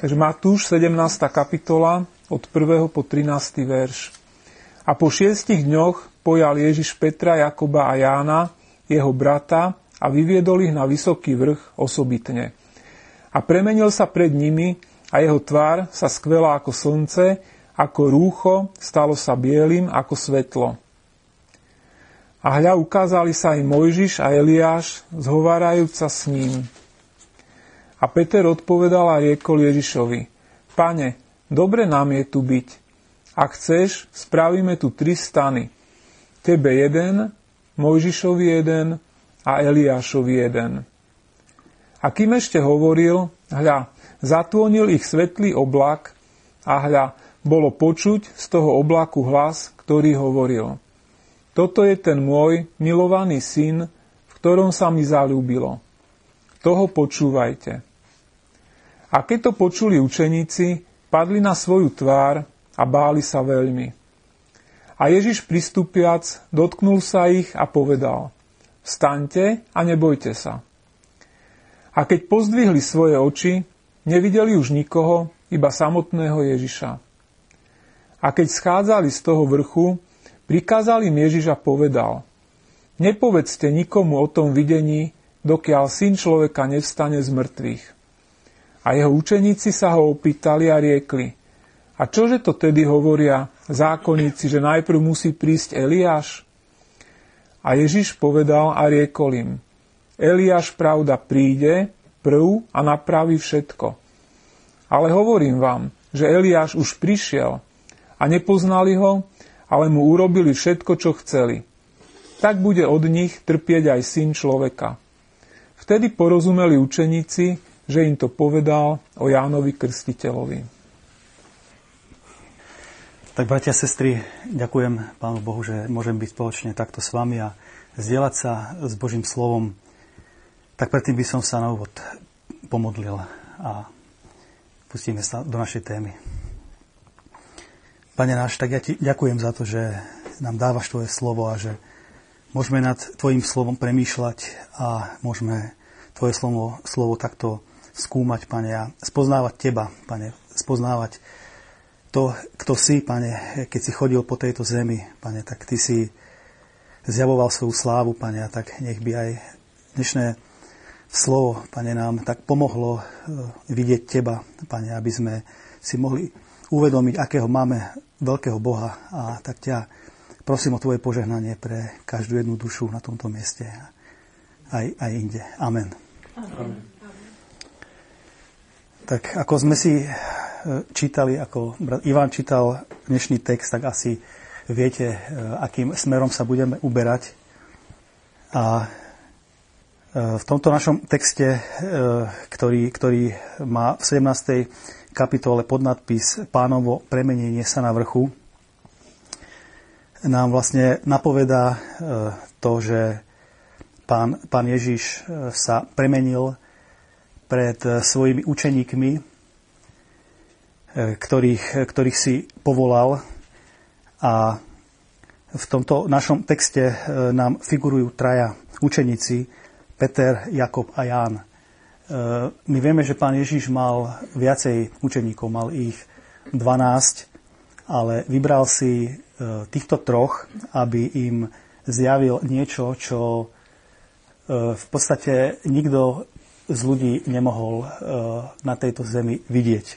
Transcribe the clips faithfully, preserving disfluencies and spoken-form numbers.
Takže Matúš, sedemnásta kapitola, od prvého po trinásty verš. A po šiestich dňoch pojal Ježiš Petra, Jakoba a Jána, jeho brata, a vyviedol ich na vysoký vrch osobitne. A premenil sa pred nimi a jeho tvár sa skvela ako slnce, ako rúcho, stalo sa bielým ako svetlo. A hľa, ukázali sa im Mojžiš a Eliáš, zhovárajúc sa s ním. A Peter odpovedal a riekol Ježišovi: Pane, dobre nám je tu byť. Ak chceš, spravíme tu tri stany. Tebe jeden, Mojžišovi jeden a Eliášovi jeden. A kým ešte hovoril, hľa, zatônil ich svetlý oblak a hľa, bolo počuť z toho oblaku hlas, ktorý hovoril: Toto je ten môj milovaný syn, v ktorom sa mi zaľúbilo. Toho počúvajte. A keď to počuli učeníci, padli na svoju tvár a báli sa veľmi. A Ježiš pristupiac, dotknul sa ich a povedal: Vstaňte a nebojte sa. A keď pozdvihli svoje oči, nevideli už nikoho, iba samotného Ježiša. A keď schádzali z toho vrchu, prikázal im Ježiš a povedal: Nepovedzte nikomu o tom videní, dokiaľ Syn človeka nevstane z mŕtvych. A jeho učeníci sa ho opýtali a riekli: A čože to tedy hovoria zákonníci, že najprv musí prísť Eliáš? A Ježiš povedal a riekol im: Eliáš pravda príde prv a napraví všetko. Ale hovorím vám, že Eliáš už prišiel a nepoznali ho, ale mu urobili všetko, čo chceli. Tak bude od nich trpieť aj Syn človeka. Vtedy porozumeli učeníci, že im to povedal o Jánovi Krstiteľovi. Tak, bratia a sestry, ďakujem Pánu Bohu, že môžem byť spoločne takto s vami a zdieľať sa s Božím slovom. Tak predtým by som sa na úvod pomodlil a pustíme sa do našej témy. Pane náš, tak ja ti ďakujem za to, že nám dávaš tvoje slovo a že môžeme nad tvojim slovom premýšľať a môžeme tvoje slovo, slovo takto skúmať, Pane, a spoznávať teba, Pane, spoznávať to, kto si, Pane, keď si chodil po tejto zemi, Pane, tak ty si zjavoval svoju slávu, Pane, a tak nech by aj dnešné slovo, Pane, nám tak pomohlo vidieť teba, Pane, aby sme si mohli uvedomiť, akého máme veľkého Boha, a tak ťa prosím o tvoje požehnanie pre každú jednu dušu na tomto mieste aj, aj inde. Amen. Amen. Tak ako sme si čítali, ako Ivan čítal dnešný text, tak asi viete, akým smerom sa budeme uberať. A v tomto našom texte, ktorý, ktorý má v sedemnástej kapitole podnadpis Pánovo premenenie sa na vrchu, nám vlastne napovedá to, že pán, pán Ježiš sa premenil pred svojimi učeníkmi, ktorých, ktorých si povolal, a v tomto našom texte nám figurujú traja učeníci, Peter, Jakob a Ján. My vieme, že pán Ježiš mal viacej učeníkov, mal ich dvanásť, ale vybral si týchto troch, aby im zjavil niečo, čo v podstate nikto z ľudí nemohol na tejto zemi vidieť.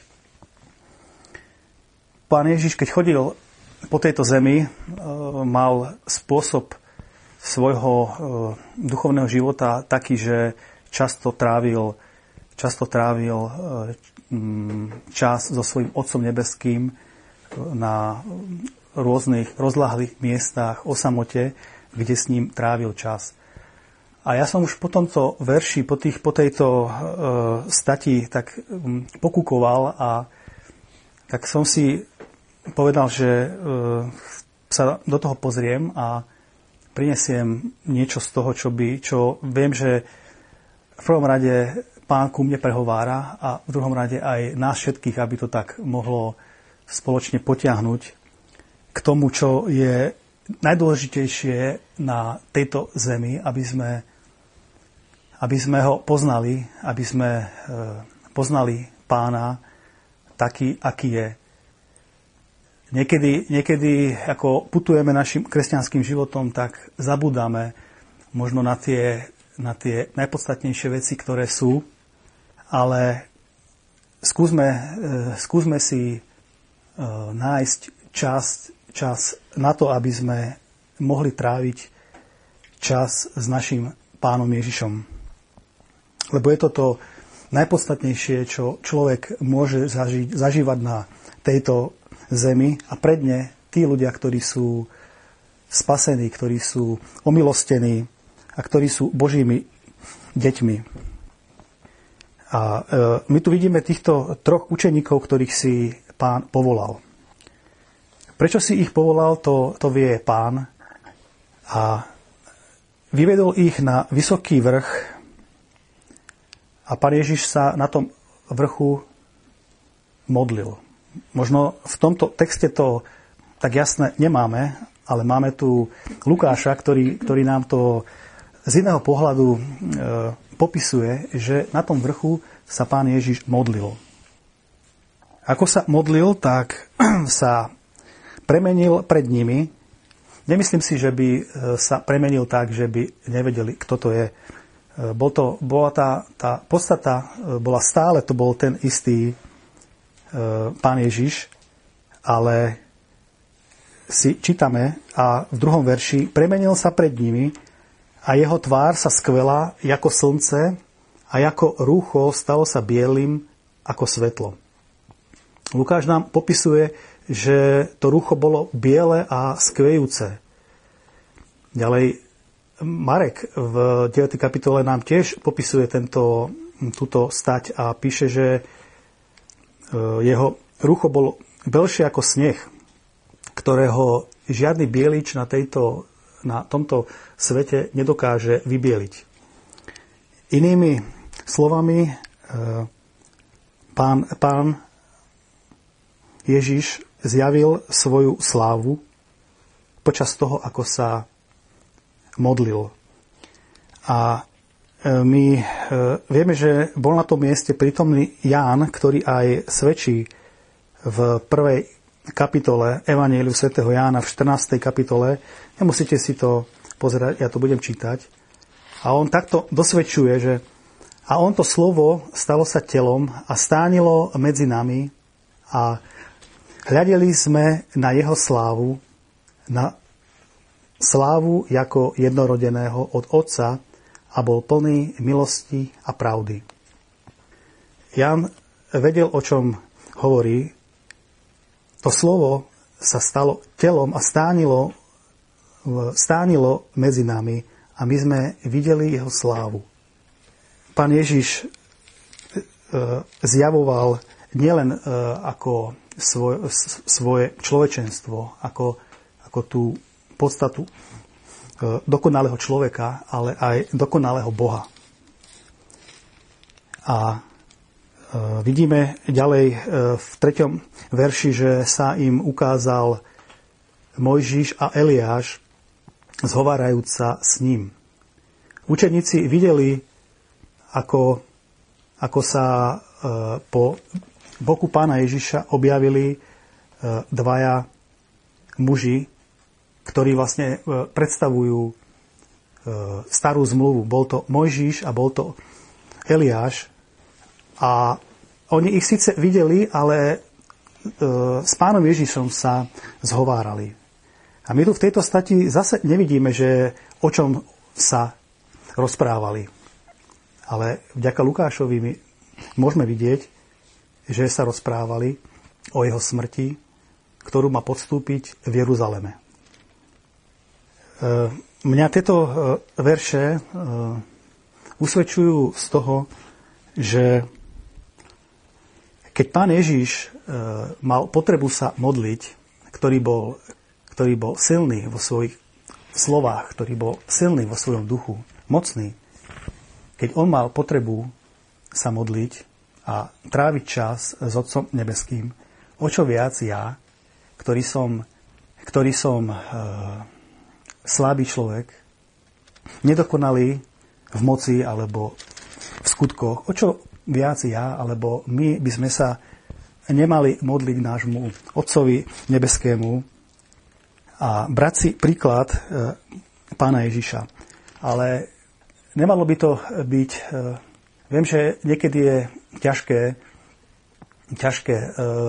Pán Ježiš, keď chodil po tejto zemi, mal spôsob svojho duchovného života taký, že často trávil, často trávil čas so svojím Otcom nebeským na rôznych rozľahlých miestach o samote, kde s ním trávil čas. A ja som už po tomto verši, po, tých, po tejto uh, stati tak um, pokúkoval a tak som si povedal, že uh, sa do toho pozriem a prinesiem niečo z toho, čo, by, čo viem, že v prvom rade Pán ku mne prehovára a v druhom rade aj nás všetkých, aby to tak mohlo spoločne potiahnuť k tomu, čo je najdôležitejšie na tejto zemi, aby sme aby sme ho poznali, aby sme poznali Pána taký, aký je. Niekedy, niekedy ako putujeme našim kresťanským životom, tak zabúdame možno na tie, na tie najpodstatnejšie veci, ktoré sú, ale skúsme, skúsme si nájsť čas, čas na to, aby sme mohli tráviť čas s našim Pánom Ježišom. Lebo je to to najpodstatnejšie, čo človek môže zažiť, zažívať na tejto zemi a predne tí ľudia, ktorí sú spasení, ktorí sú omilostení a ktorí sú Božími deťmi. A e, my tu vidíme týchto troch učeníkov, ktorých si Pán povolal. Prečo si ich povolal, to, to vie Pán. A vyvedol ich na vysoký vrch a Pán Ježiš sa na tom vrchu modlil. Možno v tomto texte to tak jasné nemáme, ale máme tu Lukáša, ktorý, ktorý nám to z iného pohľadu e, popisuje, že na tom vrchu sa Pán Ježiš modlil. Ako sa modlil, tak sa premenil pred nimi. Nemyslím si, že by sa premenil tak, že by nevedeli, kto to je. Bol to, bola tá, tá podstata, bola stále, to bol ten istý Pán Ježiš, ale si čítame a v druhom verši premenil sa pred nimi a jeho tvár sa skvelá ako slnce a ako rúcho stalo sa bielým ako svetlo. Lukáš nám popisuje, že to rúcho bolo biele a skvejúce. Ďalej Marek v deviatej kapitole nám tiež popisuje tento, túto stať a píše, že jeho rúcho bolo belšie ako sneh, ktorého žiadny bielič na, tejto, na tomto svete nedokáže vybieliť. Inými slovami, pán, pán Ježiš zjavil svoju slávu počas toho, ako sa modlil. A my vieme, že bol na tom mieste prítomný Ján, ktorý aj svedčí v prvej kapitole Evanjeliu svätého Jána v štrnástej kapitole. Nemusíte si to pozerať, ja to budem čítať. A on takto dosvedčuje, že a on to slovo stalo sa telom a stánilo medzi nami a hľadeli sme na jeho slávu, na slávu ako jednorodeného od Otca a bol plný milosti a pravdy. Ján vedel, o čom hovorí. To slovo sa stalo telom a stánilo, stánilo medzi nami a my sme videli jeho slávu. Pán Ježiš zjavoval nielen ako svoje, svoje človečenstvo, ako, ako tú podstatu dokonalého človeka, ale aj dokonalého Boha. A vidíme ďalej v treťom verši, že sa im ukázal Mojžiš a Eliáš, zhovárajúca s ním. Učeníci videli, ako, ako sa po boku Pána Ježiša objavili dvaja muži, ktorí vlastne predstavujú starú zmluvu. Bol to Mojžiš a bol to Eliáš. A oni ich síce videli, ale s Pánom Ježišom sa zhovárali. A my tu v tejto stati zase nevidíme, že o čom sa rozprávali. Ale vďaka Lukášovi my môžeme vidieť, že sa rozprávali o jeho smrti, ktorú má podstúpiť v Jeruzaleme. Mňa tieto verše usvedčujú z toho, že keď Pán Ježiš mal potrebu sa modliť, ktorý bol, ktorý bol silný vo svojich slovách, ktorý bol silný vo svojom duchu, mocný, keď on mal potrebu sa modliť a tráviť čas s Otcom nebeským, o čo viac ja, ktorý som, ktorý som e, slabý človek, nedokonalý v moci alebo v skutkoch, o čo viac ja, alebo my by sme sa nemali modliť nášmu Otcovi nebeskému a brať si príklad Pána Ježiša. Ale nemalo by to byť... Viem, že niekedy je ťažké, ťažké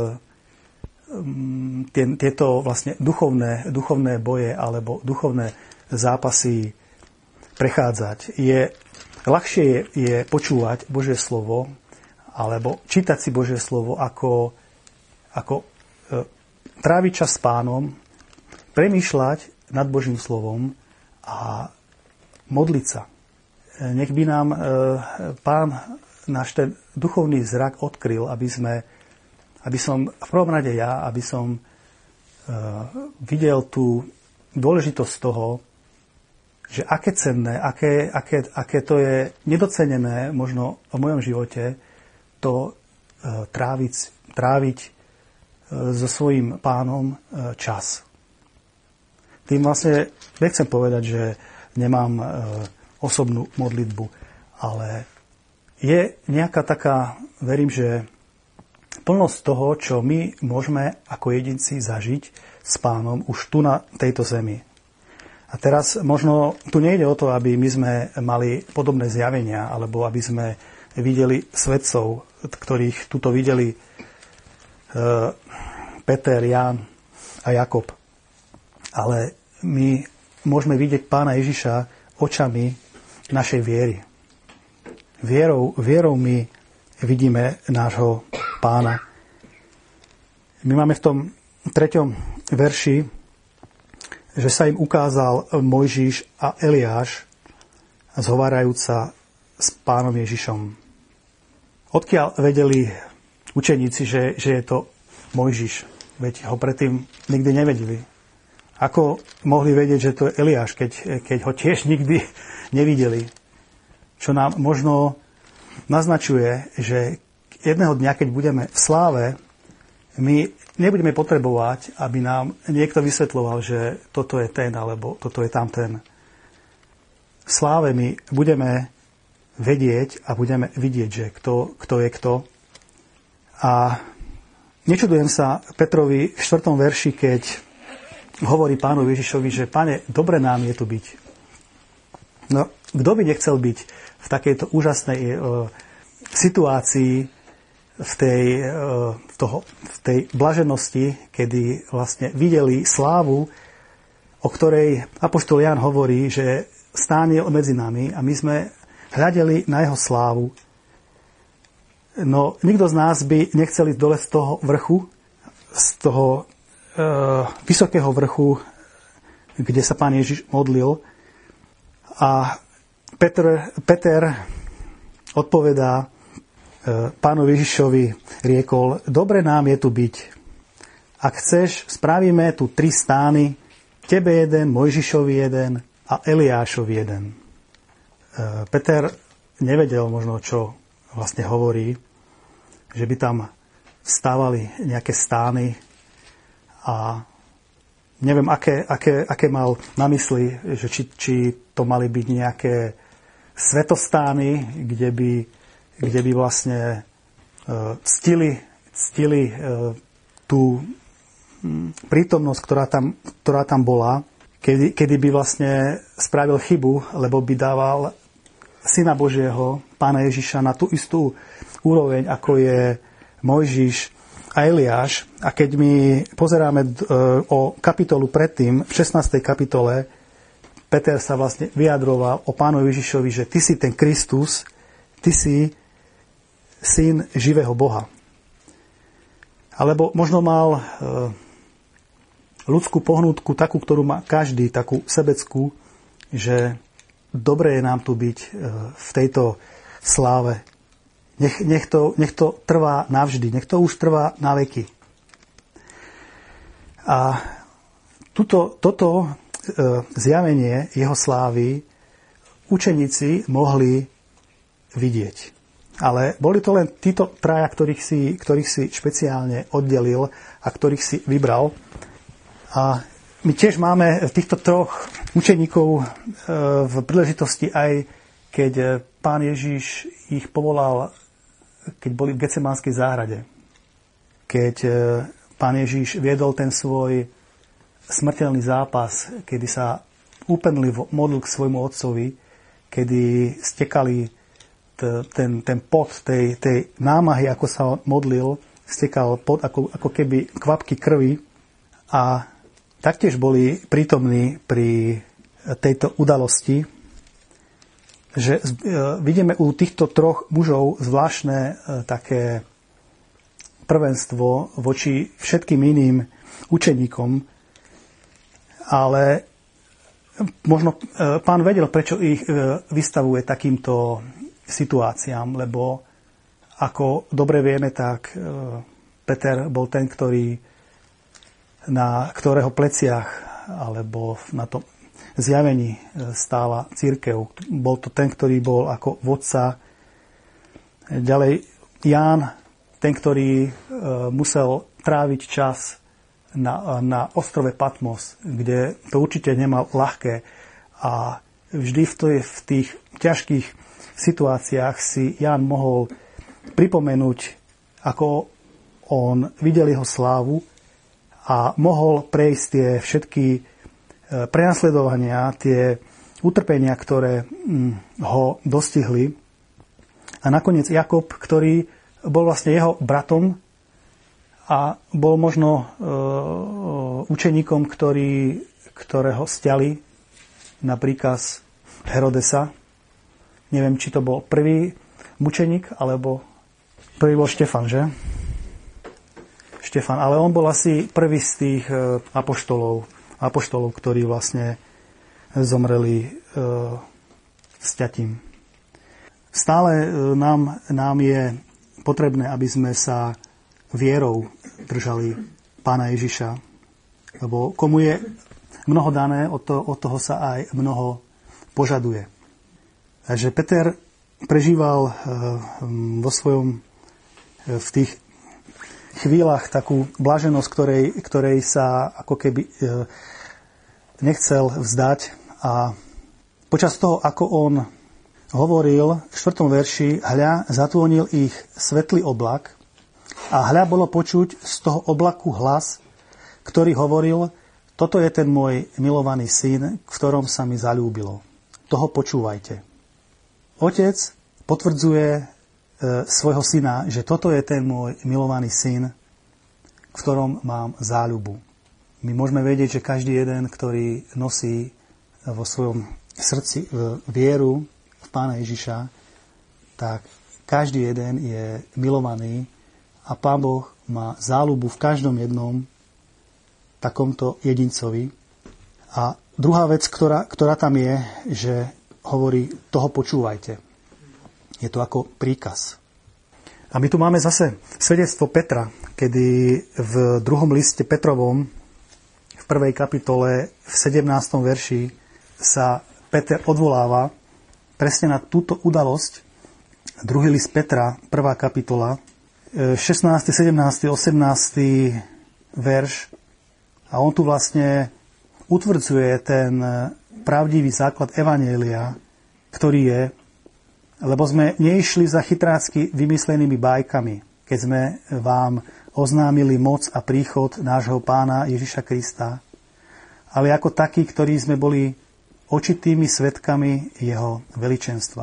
tieto vlastne duchovné, duchovné boje alebo duchovné zápasy prechádzať. Je, ľahšie je, je počúvať Božie slovo alebo čítať si Božie slovo ako, ako e, tráviť čas s Pánom, premýšľať nad Božím slovom a modliť sa. Nech by nám e, Pán náš ten duchovný zrak odkryl, aby sme, aby som v prvom rade ja, aby som e, videl tú dôležitosť toho, že aké cenné, aké, aké, aké to je nedocenené možno v mojom živote, to e, tráviť, tráviť e, so svojím Pánom e, čas. Tým vlastne nechcem povedať, že nemám e, osobnú modlitbu, ale je nejaká taká, verím, že plnosť toho, čo my môžeme ako jedinci zažiť s Pánom už tu na tejto zemi. A teraz možno tu nejde o to, aby my sme mali podobné zjavenia, alebo aby sme videli svetcov, ktorých tuto videli e, Peter, Ján a Jakob. Ale my môžeme vidieť Pána Ježiša očami našej viery. Vierou, vierou my vidíme nášho Pána. My máme v tom treťom verši, že sa im ukázal Mojžiš a Eliáš zhovárajúca s Pánom Ježišom. Odkiaľ vedeli učeníci, že, že je to Mojžiš? Veď ho predtým nikdy nevedeli. Ako mohli vedieť, že to je Eliáš, keď, keď ho tiež nikdy nevideli? Čo nám možno naznačuje, že jedného dňa, keď budeme v sláve, my nebudeme potrebovať, aby nám niekto vysvetľoval, že toto je ten, alebo toto je tamten. V sláve my budeme vedieť a budeme vidieť, že kto, kto je kto. A nečudujem sa Petrovi v štvrtom verši, keď hovorí Pánovi Ježišovi, že Pane, dobre nám je tu byť. No, kto by nechcel byť v takejto úžasnej e, situácii, v tej, e, v, toho, v tej blaženosti, kedy vlastne videli slávu, o ktorej apoštol Ján hovorí, že stáne medzi nami a my sme hľadeli na jeho slávu. No, nikto z nás by nechcel ísť dole z toho vrchu, z toho e, vysokého vrchu, kde sa Pán Ježiš modlil. A Peter, Peter odpovedá e, Pánovi Ježišovi, riekol, dobre nám je tu byť. Ak chceš, spravíme tu tri stány, tebe jeden, Mojžišovi jeden a Eliášovi jeden. Peter nevedel možno, čo vlastne hovorí, že by tam stávali nejaké stány a neviem, aké, aké, aké mal na mysli, že či, či to mali byť nejaké svetostány, kde by, kde by vlastne uh, ctili, ctili uh, tú prítomnosť, ktorá tam, ktorá tam bola, kedy, kedy by vlastne spravil chybu, lebo by dával Syna Božieho, Pána Ježiša, na tú istú úroveň, ako je Mojžiš a Eliáš. A keď my pozeráme o kapitolu predtým, v šestnástej kapitole, Peter sa vlastne vyjadroval o Pánovi Ježišovi, že ty si ten Kristus, ty si syn živého Boha. Alebo možno mal ľudskú pohnútku, takú, ktorú má každý, takú sebeckú, že dobre je nám tu byť v tejto sláve. Nech, nech, to, nech to trvá navždy, nech to už trvá na veky. A tuto, toto e, zjavenie jeho slávy učeníci mohli vidieť. Ale boli to len títo traja, ktorých si, ktorých si špeciálne oddelil a ktorých si vybral. A my tiež máme týchto troch učeníkov v príležitosti, aj keď Pán Ježiš ich povolal, keď boli v Getsemánskej záhrade. keď Pán Ježiš viedol ten svoj smrteľný zápas, kedy sa úpenlivo modlil k svojmu otcovi, kedy stekali t- ten, ten pot tej, tej námahy, ako sa modlil, stekal pot ako, ako keby kvapky krvi a taktiež boli prítomní pri tejto udalosti, že vidíme u týchto troch mužov zvláštne také prvenstvo voči všetkým iným učeníkom, ale možno Pán vedel, prečo ich vystavuje takýmto situáciám, lebo ako dobre vieme, tak Peter bol ten, ktorý na ktorého pleciach alebo na tom zjavení stála cirkev. Bol to ten, ktorý bol ako vodca. Ďalej Ján, ten, ktorý musel tráviť čas na, na ostrove Patmos, kde to určite nemal ľahké a vždy v, tých, v tých ťažkých situáciách si Ján mohol pripomenúť, ako on videl jeho slávu a mohol prejsť tie všetky prenasledovania, tie utrpenia, ktoré ho dostihli. A nakoniec Jakob, ktorý bol vlastne jeho bratom a bol možno e, učeníkom, ktorý, ktorého stiali na príkaz Herodesa. Neviem, či to bol prvý mučeník, alebo prvý bol Štefan, že? Štefan, ale on bol asi prvý z tých e, apoštolov, apoštolov, ktorí vlastne zomreli e, sťatím. Stále e, nám, nám je potrebné, aby sme sa vierou držali Pána Ježiša, lebo komu je mnoho dané, od, to, od toho sa aj mnoho požaduje. Takže Peter prežíval e, vo svojom, e, v tých chvíľach takú blaženosť, ktorej, ktorej sa ako keby e, nechcel vzdať. A počas toho, ako on hovoril v štvrtom verši, hľa, zatúnil ich svetlý oblak a hľa bolo počuť z toho oblaku hlas, ktorý hovoril, toto je ten môj milovaný syn, v ktorom sa mi zaľúbilo. Toho počúvajte. Otec potvrdzuje e, svojho syna, že toto je ten môj milovaný syn, v ktorom mám záľubu. My môžeme vedieť, že každý jeden, ktorý nosí vo svojom srdci e, vieru v Pána Ježiša, tak každý jeden je milovaný a Pán Boh má záľubu v každom jednom takomto jedincovi. A druhá vec, ktorá, ktorá tam je, že hovorí, toho počúvajte. Je to ako príkaz. A my tu máme zase svedectvo Petra, kedy v druhom liste Petrovom, v prvej kapitole, v sedemnástom verši sa Peter odvoláva presne na túto udalosť. Druhý list Petra, prvá kapitola, šestnásty, sedemnásty, osemnásty verš. A on tu vlastne utvrdzuje ten pravdivý základ evanjelia, ktorý je, lebo sme neišli za chytrácky vymyslenými bajkami, keď sme vám oznámili moc a príchod nášho Pána Ježiša Krista, ale ako takí, ktorí sme boli očitými svedkami jeho veličenstva.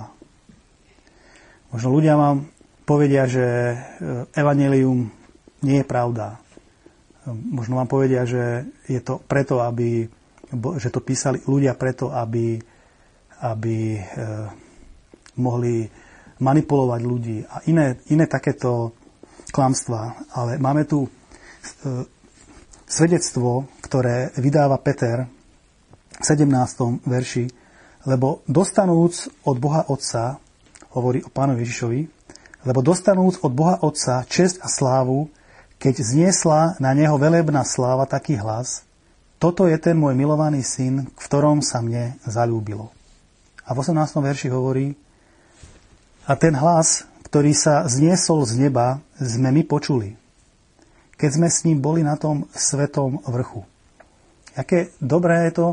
Možno ľudia vám povedia, že evanjelium nie je pravda. Možno vám povedia, že je to preto, aby, že to písali ľudia preto, aby, aby eh, mohli manipulovať ľudí a iné, iné takéto klamstvá. Ale máme tu eh, svedectvo, ktoré vydáva Peter v sedemnástom verši, lebo dostanúc od Boha Otca, hovorí o Pánovi Ježišovi, lebo dostanúc od Boha Otca česť a slávu, keď zniesla na neho velebná sláva taký hlas, toto je ten môj milovaný syn, v ktorom sa mne zaľúbilo. A v osemnástom verši hovorí, a ten hlas, ktorý sa zniesol z neba, sme my počuli, keď sme s ním boli na tom svetom vrchu. Aké dobré je to,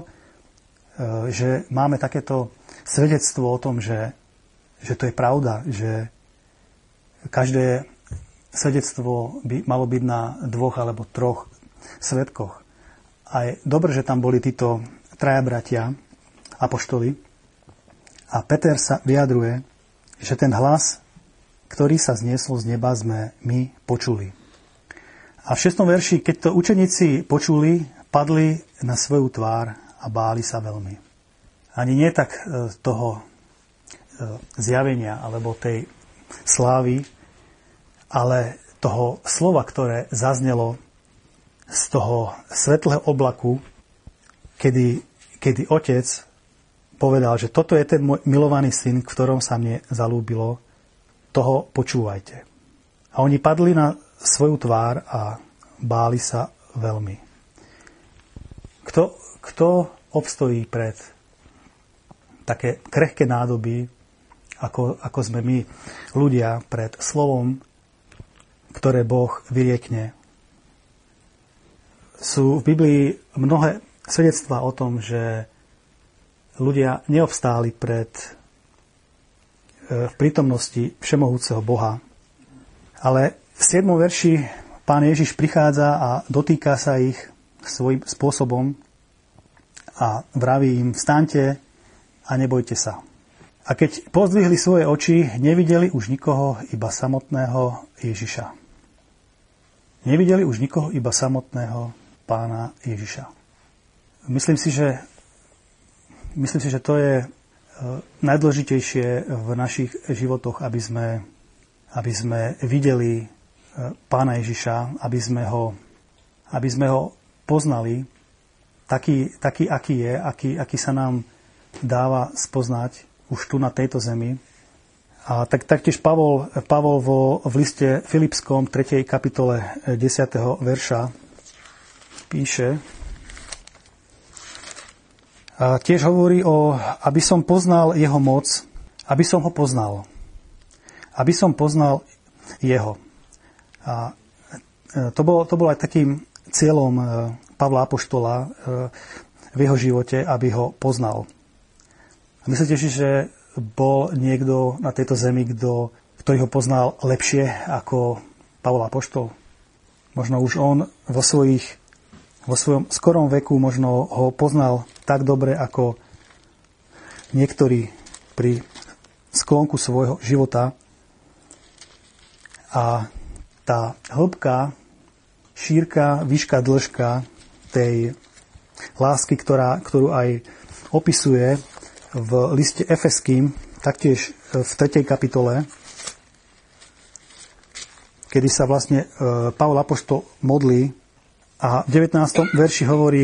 že máme takéto svedectvo o tom, že, že to je pravda, že každé svedectvo by malo byť na dvoch alebo troch svedkoch. A je dobre, že tam boli títo traja bratia, apoštoli. A Peter sa vyjadruje, že ten hlas, ktorý sa zniesol z neba, sme my počuli. A v šiestom verši, keď to učeníci počuli, padli na svoju tvár a báli sa veľmi. Ani nie tak toho zjavenia alebo tej slávy, ale toho slova, ktoré zaznelo z toho svetlého oblaku, kedy, kedy otec povedal, že toto je ten môj milovaný syn, v ktorom sa mne zalúbilo, toho počúvajte. A oni padli na svoju tvár a báli sa veľmi. Kto, kto obstojí pred také krehké nádoby, ako, ako sme my ľudia, pred slovom, ktoré Boh vyriekne? Sú v Biblii mnohé svedectvá o tom, že ľudia neobstáli pred v prítomnosti všemohúceho Boha. Ale v siedmom verši Pán Ježiš prichádza a dotýka sa ich svojím spôsobom a vraví im: vstaňte a nebojte sa. A keď pozdvihli svoje oči, nevideli už nikoho, iba samotného Ježiša. Nevideli už nikoho, iba samotného Pána Ježiša. Myslím si, že, myslím si, že to je najdôležitejšie v našich životoch, aby sme, aby sme videli Pána Ježiša, aby sme ho, aby sme ho poznali taký, taký aký je, aký, aký sa nám dáva spoznať už tu na tejto zemi. A tak, taktiež Pavol, Pavol vo, v liste Filipskom tretej kapitole desiateho verša píše, a tiež hovorí o, aby som poznal jeho moc, aby som ho poznal. Aby som poznal jeho. A to bolo, to bolo aj takým cieľom Pavla apoštola v jeho živote, aby ho poznal. A myslíte si, že bol niekto na tejto zemi, kto, ktorý ho poznal lepšie ako Pavol apoštol? Možno už on vo svojich vo svojom skorom veku možno ho poznal tak dobre, ako niektorí pri sklonku svojho života. A tá hĺbka, šírka, výška, dĺžka tej lásky, ktorá, ktorú aj opisuje v liste Efeským, taktiež v tretej kapitole, kedy sa vlastne Pavol apoštol modlí a v devätnástom verši hovorí: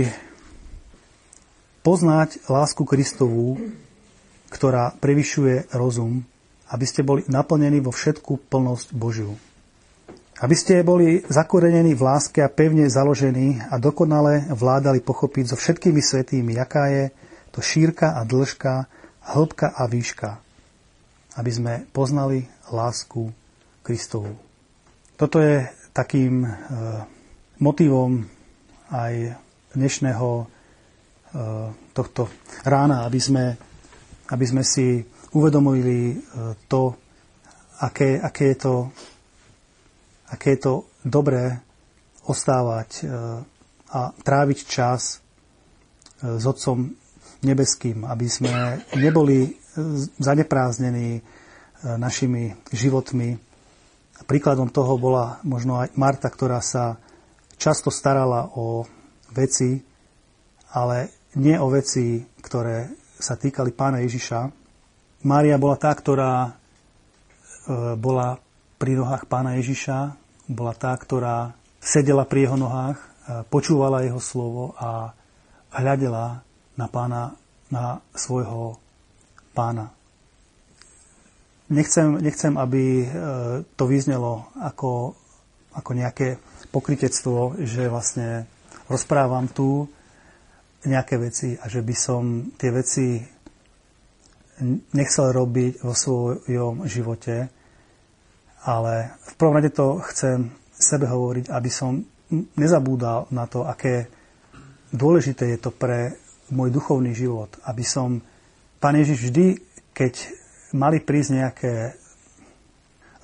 poznať lásku Kristovú, ktorá prevyšuje rozum, aby ste boli naplnení vo všetku plnosť Božiu. Aby ste boli zakorenení v láske a pevne založení a dokonale vládali pochopiť so všetkými svätými, aká je to šírka a dĺžka, hĺbka a výška. Aby sme poznali lásku Kristovú. Toto je takým e, motivom aj dnešného e, tohto rána, aby sme, aby sme si uvedomili e, to, aké, aké, je to, aké je to dobré ostávať e, a tráviť čas e, s Otcom nebeským, aby sme neboli e, zaneprázdnení e, našimi životmi. Príkladom toho bola možno aj Marta, ktorá sa často starala o veci, ale nie o veci, ktoré sa týkali Pána Ježiša. Mária bola tá, ktorá bola pri nohách Pána Ježiša, bola tá, ktorá sedela pri jeho nohách, počúvala jeho slovo a hľadela na Pána, na svojho Pána. Nechcem, nechcem, aby to vyznelo ako, ako nejaké pokrytectvo, že vlastne rozprávam tu nejaké veci a že by som tie veci nechcel robiť vo svojom živote, ale v prvom rade to chcem sebe hovoriť, aby som nezabúdal na to, aké dôležité je to pre môj duchovný život, aby som, Pán Ježiš vždy, keď mali prísť nejaké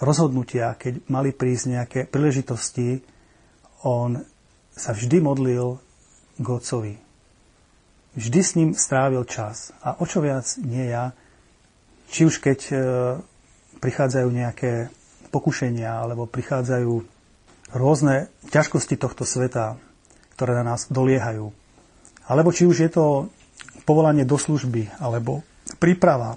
rozhodnutia, keď mali prísť nejaké príležitosti, on sa vždy modlil k Otcovi. Vždy s ním strávil čas. A o čo viac nie ja, či už keď e, prichádzajú nejaké pokušenia, alebo prichádzajú rôzne ťažkosti tohto sveta, ktoré na nás doliehajú. Alebo či už je to povolanie do služby, alebo príprava e,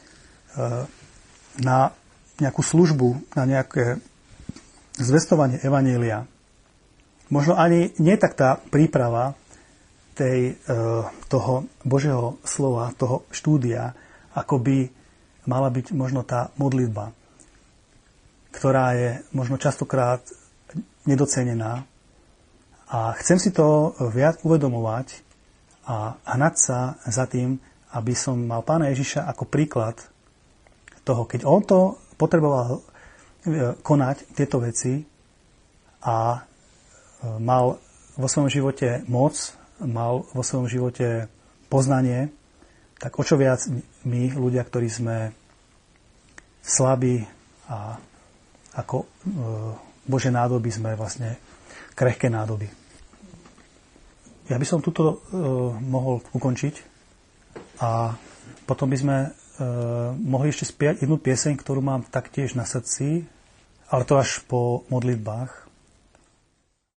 na nejakú službu, na nejaké zvestovanie evanjelia. Možno ani nie tak tá príprava tej, toho Božieho slova, toho štúdia, ako by mala byť možno tá modlitba, ktorá je možno častokrát nedocenená. A chcem si to viac uvedomovať a hnať sa za tým, aby som mal Pána Ježiša ako príklad toho, keď on to potreboval konať tieto veci a mal vo svojom živote moc, mal vo svojom živote poznanie, tak o čo viac my, ľudia, ktorí sme slabí a ako Božie nádoby sme vlastne krehké nádoby. Ja by som tuto mohol ukončiť a potom by sme Uh, mohli ešte spiať jednu pieseň, ktorú mám taktiež na srdci, ale to až po modlitbách.